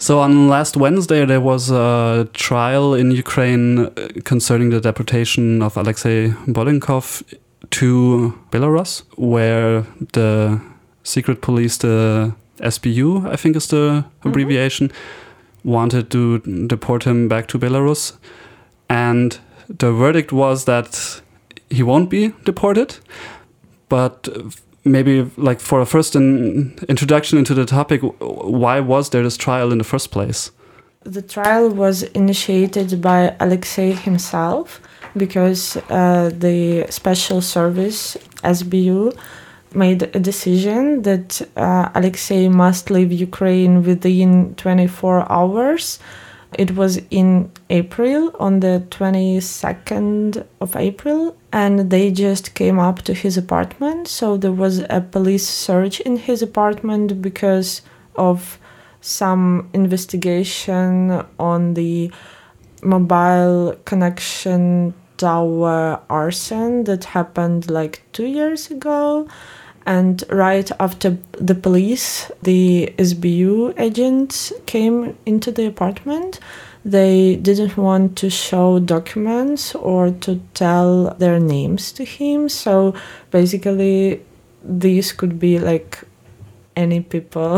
So on last Wednesday, there was a trial in Ukraine concerning the deportation of Alexei Bolenkov to Belarus, where the secret police, the SBU, I think is the abbreviation, wanted to deport him back to Belarus. And the verdict was that he won't be deported. But maybe like for a first introduction into the topic, why was there this trial in the first place? The trial was initiated by Alexei himself because the special service, SBU, made a decision that Alexei must leave Ukraine within 24 hours. It was in April, on the 22nd of April, and they just came up to his apartment. So there was a police search in his apartment because of some investigation on the mobile connection tower arson that happened like 2 years ago. And right after the police, the SBU agents came into the apartment. They didn't want to show documents or to tell their names to him. So basically, these could be like any people.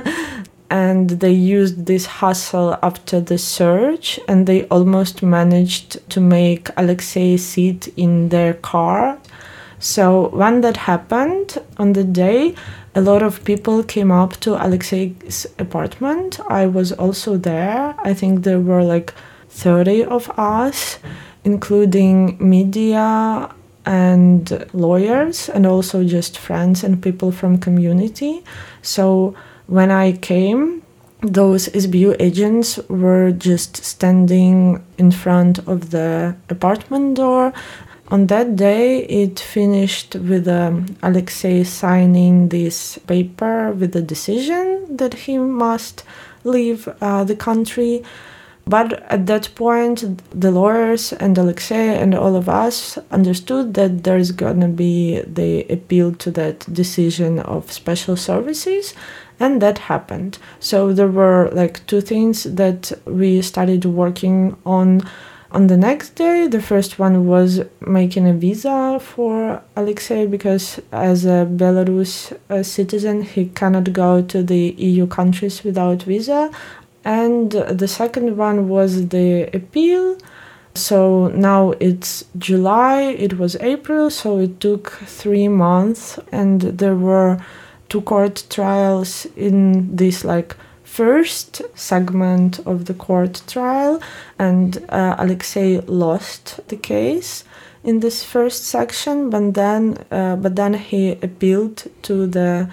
And they used this hustle after the search, and they almost managed to make Alexei sit in their car. So when that happened, on the day, a lot of people came up to Alexei's apartment. I was also there. I think there were like 30 of us, including media and lawyers, and also just friends and people from community. So when I came, those SBU agents were just standing in front of the apartment door. On that day, it finished with Alexei signing this paper with the decision that he must leave the country. But at that point, the lawyers and Alexei and all of us understood that there's going to be the appeal to that decision of special services, and that happened. So there were like two things that we started working on the next day. The first one was making a visa for Alexei, because as a Belarus citizen, he cannot go to the EU countries without visa. And the second one was the appeal. So now it's July, it was April, so it took 3 months, and there were 2 court trials in this like first segment of the court trial, and Alexei lost the case in this first section, but then he appealed to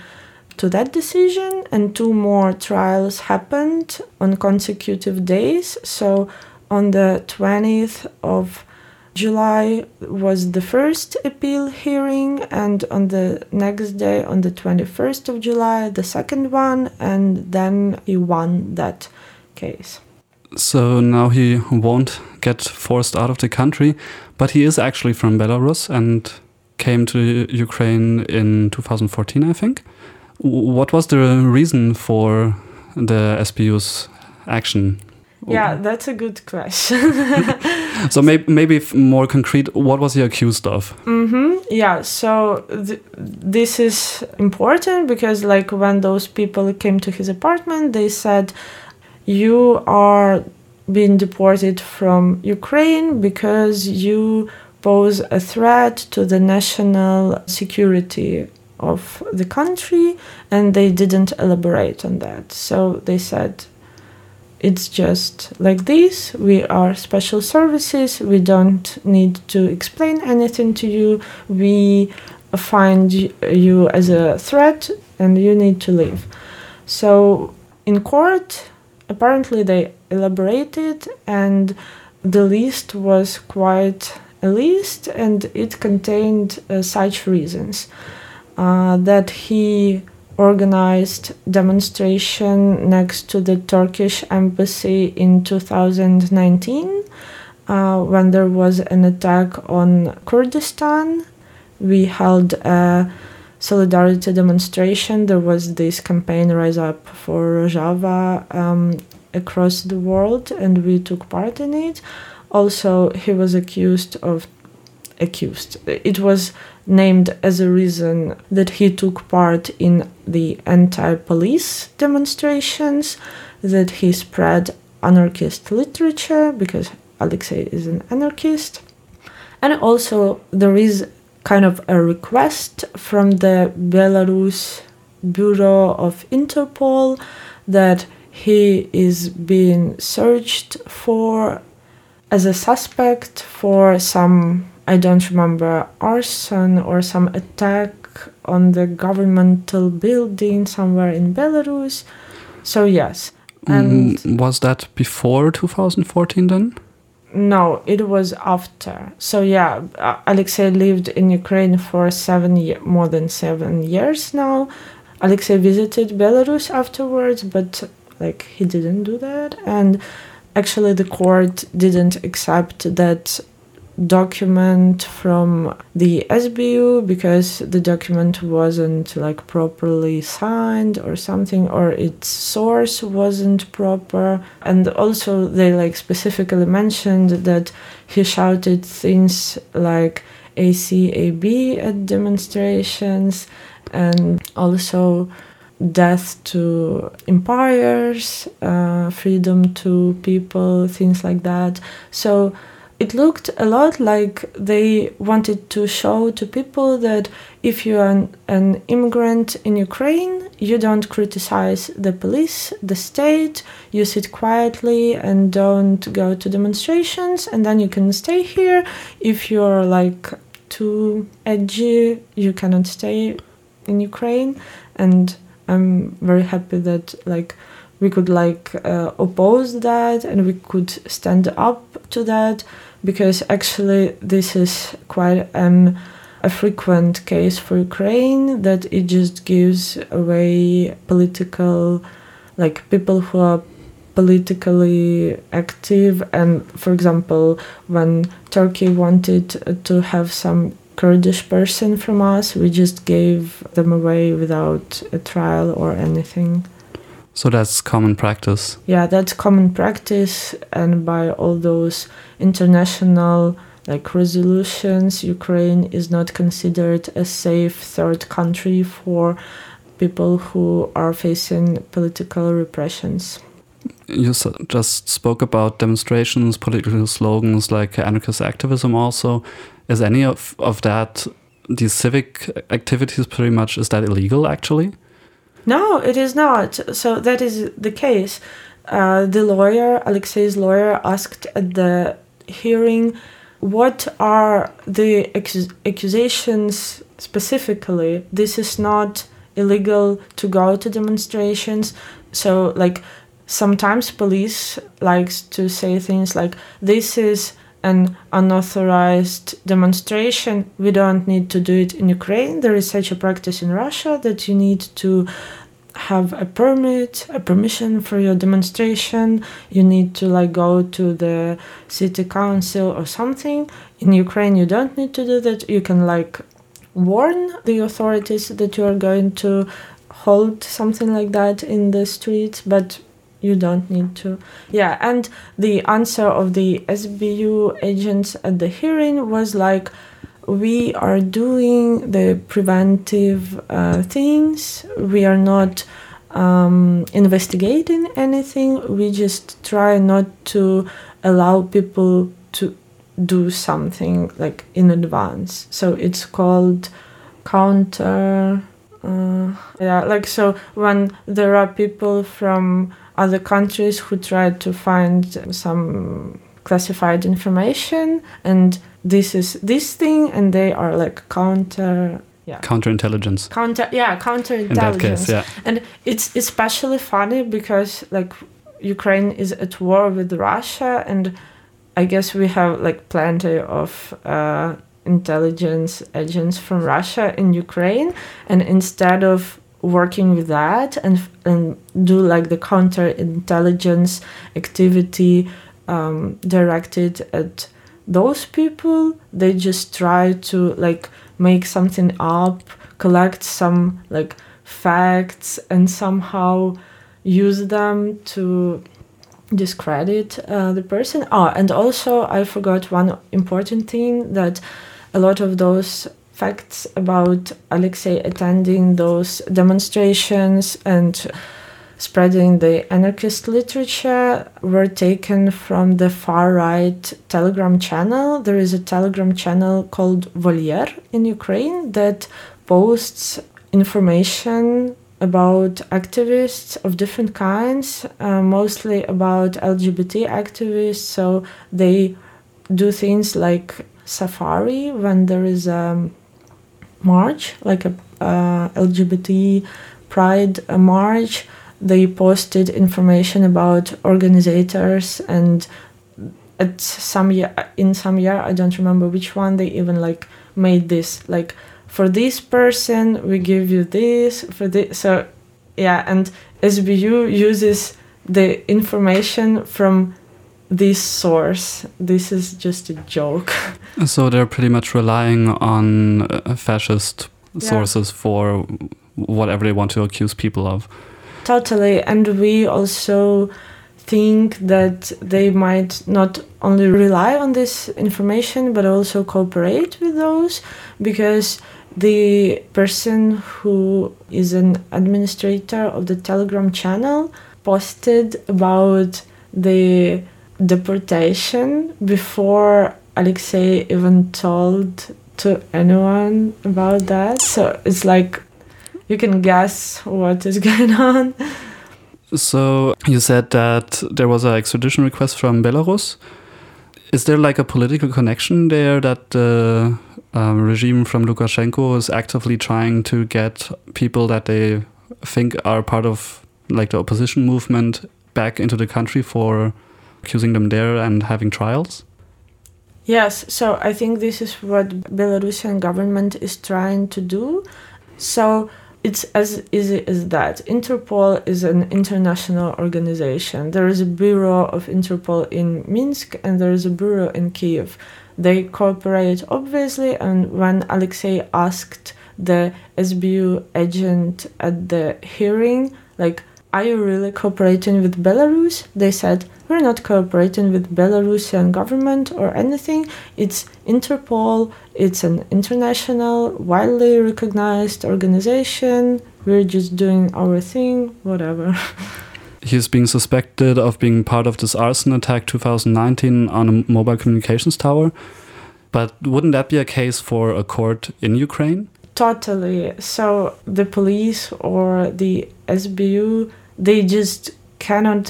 that decision, and 2 more trials happened on consecutive days. So on the 20th of July was the first appeal hearing, and on the next day, on the 21st of July, the second one, and then he won that case. So now he won't get forced out of the country, but he is actually from Belarus and came to Ukraine in 2014, I think. What was the reason for the SBU's action? Yeah, that's a good question. So maybe more concrete, what was he accused of? Yeah, so this is important because like when those people came to his apartment, they said, you are being deported from Ukraine because you pose a threat to the national security of the country, and they didn't elaborate on that. So they said, it's just like this. We are special services. We don't need to explain anything to you. We find you as a threat and you need to leave. So in court, apparently they elaborated, and the list was quite a list, and it contained such reasons. That he organized demonstration next to the Turkish embassy in 2019 when there was an attack on Kurdistan. We held a solidarity demonstration. There was this campaign, Rise Up for Rojava, across the world, and we took part in it. Also, he was accused. It was named as a reason that he took part in the anti-police demonstrations, that he spread anarchist literature, because Alexei is an anarchist. And also there is kind of a request from the Belarus Bureau of Interpol that he is being searched for as a suspect for some, I don't remember, arson or some attack on the governmental building somewhere in Belarus. So yes. And was that before 2014 then? No, it was after. So yeah, Alexei lived in Ukraine for more than 7 years now. Alexei visited Belarus afterwards, but like he didn't do that. And actually the court didn't accept that document from the SBU because the document wasn't like properly signed or something, or its source wasn't proper. And also they like specifically mentioned that he shouted things like ACAB at demonstrations, and also death to empires, freedom to people, things like that. So it looked a lot like they wanted to show to people that if you are an immigrant in Ukraine, you don't criticize the police, the state, you sit quietly and don't go to demonstrations, and then you can stay here. If you're like too edgy, you cannot stay in Ukraine. And I'm very happy that like we could like oppose that, and we could stand up to that, because actually this is quite a frequent case for Ukraine, that it just gives away political, like people who are politically active. And for example, when Turkey wanted to have some Kurdish person from us, we just gave them away without a trial or anything. So that's common practice. Yeah, that's common practice, and by all those international like resolutions, Ukraine is not considered a safe third country for people who are facing political repressions. You just spoke about demonstrations, political slogans like anarchist activism also. Is any of that, these civic activities pretty much, is that illegal actually? No, it is not. So that is the case. The lawyer, Alexei's lawyer, asked at the hearing, what are the accusations specifically? This is not illegal to go to demonstrations. So like sometimes police likes to say things like, this is an unauthorized demonstration, we don't need to do it in Ukraine. There is such a practice in Russia that you need to have a permission for your demonstration. You need to like go to the city council or something. In Ukraine, you don't need to do that. You can like warn the authorities that you are going to hold something like that in the streets, but you don't need to. Yeah, and the answer of the SBU agents at the hearing was like, we are doing the preventive things. We are not investigating anything. We just try not to allow people to do something like in advance. So it's called counter. So when there are people from other countries who try to find some classified information, and this is this thing, and they are like counterintelligence. Counterintelligence. In that case, yeah. And it's especially funny because like Ukraine is at war with Russia, and I guess we have like plenty of intelligence agents from Russia in Ukraine, and instead of working with that and do like the counterintelligence activity directed at those people, they just try to like make something up, collect some like facts, and somehow use them to discredit the person. Oh, and also I forgot one important thing, that a lot of those facts about Alexei attending those demonstrations and spreading the anarchist literature were taken from the far-right Telegram channel. There is a Telegram channel called Volier in Ukraine that posts information about activists of different kinds, mostly about LGBT activists. So they do things like safari when there is a march, like a LGBT pride march. They posted information about organizers, and in some year, I don't remember which one, they even like made this like, for this person we give you this, for this. So yeah, and SBU uses the information from this source. This is just a joke. So they're pretty much relying on fascist sources for whatever they want to accuse people of. Totally. And we also think that they might not only rely on this information, but also cooperate with those, because the person who is an administrator of the Telegram channel posted about the deportation before Alexei even told to anyone about that. So it's like, you can guess what is going on. So you said that there was an extradition request from Belarus. Is there like a political connection there, that the regime from Lukashenko is actively trying to get people that they think are part of like the opposition movement back into the country for accusing them there and having trials? Yes, so I think this is what Belarusian government is trying to do. So it's as easy as that. Interpol is an international organization. There is a bureau of Interpol in Minsk and there is a bureau in Kiev. They cooperate, obviously, and when Alexei asked the SBU agent at the hearing, like, are you really cooperating with Belarus? They said, we're not cooperating with Belarusian government or anything. It's Interpol. It's an international, widely recognized organization. We're just doing our thing, whatever. He's being suspected of being part of this arson attack 2019 on a mobile communications tower. But wouldn't that be a case for a court in Ukraine? Totally. So the police or the SBU, they just cannot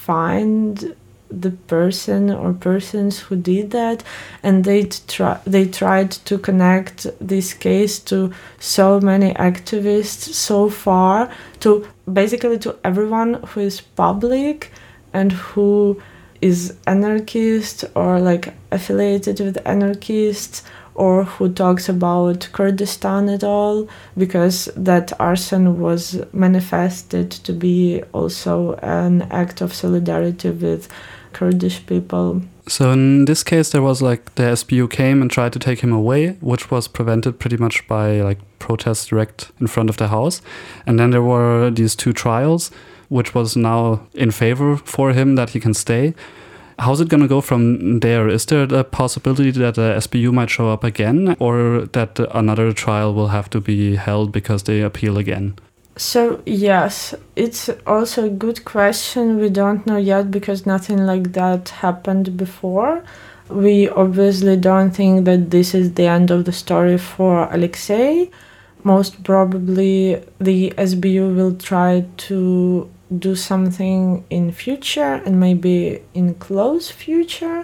find the person or persons who did that, and they tried to connect this case to so many activists so far, to basically to everyone who is public and who is anarchist or like affiliated with anarchists, or who talks about Kurdistan at all, because that arson was manifested to be also an act of solidarity with Kurdish people. So in this case, there was like the SBU came and tried to take him away, which was prevented pretty much by like protests direct in front of the house. And then there were these two trials, which was now in favor for him that he can stay. How's it going to go from there? Is there a possibility that the SBU might show up again, or that another trial will have to be held because they appeal again? So yes, it's also a good question. We don't know yet because nothing like that happened before. We obviously don't think that this is the end of the story for Alexei. Most probably the SBU will try to do something in future and maybe in close future.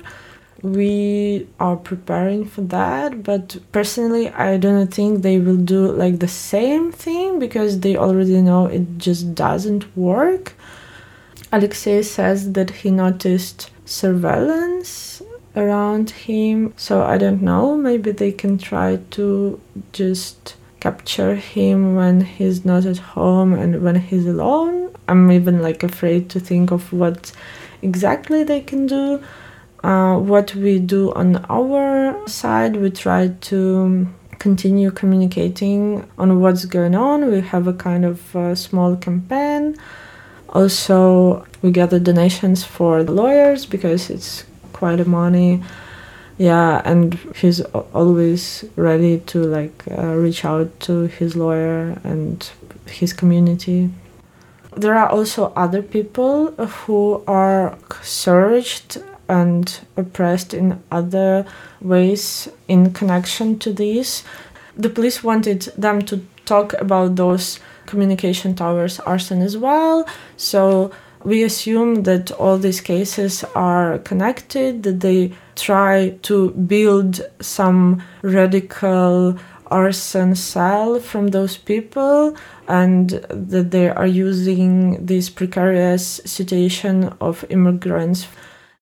We are preparing for that, but personally I don't think they will do like the same thing because they already know it just doesn't work. Alexei says that he noticed surveillance around him, so I don't know, maybe they can try to just capture him when he's not at home and when he's alone. I'm even like afraid to think of what exactly they can do. What we do on our side, we try to continue communicating on what's going on. We have a kind of small campaign Also, we gather donations for the lawyers because it's quite a money. Yeah, and he's always ready to reach out to his lawyer and his community. There are also other people who are searched and oppressed in other ways in connection to this. The police wanted them to talk about those communication towers arson as well. So we assume that all these cases are connected, that they try to build some radical arson cell from those people, and that they are using this precarious situation of immigrants